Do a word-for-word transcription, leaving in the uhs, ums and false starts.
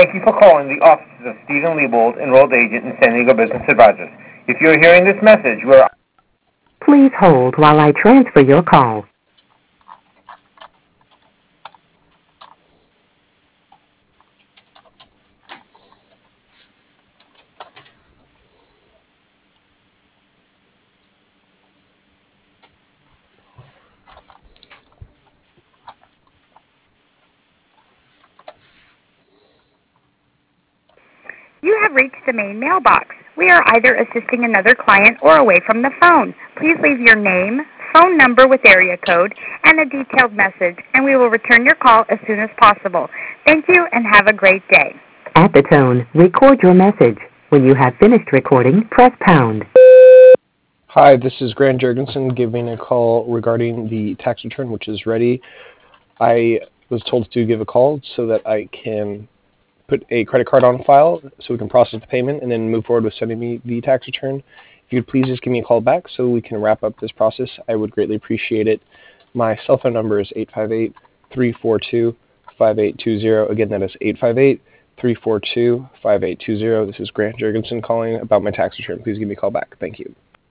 Thank you for calling the offices of Stephen Liebold, Enrolled Agent and San Diego Business Advisors. If you're hearing this message, we're... Please hold while I transfer your call. You have reached the main mailbox. We are either assisting another client or away from the phone. Please leave your name, phone number with area code, and a detailed message, and we will return your call as soon as possible. Thank you and have a great day. At the tone, record your message. When you have finished recording, press pound. Hi, this is Grant Jurgensen giving a call regarding the tax return, which is ready. I was told to give a call so that I can put a credit card on file so we can process the payment and then move forward with sending me the tax return. If you'd please just give me a call back so we can wrap up this process, I would greatly appreciate it. My cell phone number is eight five eight, three four two, five eight two zero. Again, that is eight five eight, three four two, five eight two zero. This is Grant Jurgensen calling about my tax return. Please give me a call back. Thank you.